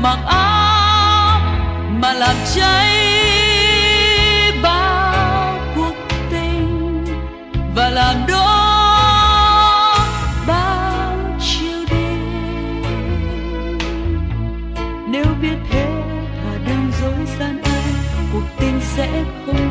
mặc áo mà làm cháy bao cuộc tình và làm đổ bao chiều đêm. Nếu biết thế thà đừng dối gian ai, cuộc tình sẽ không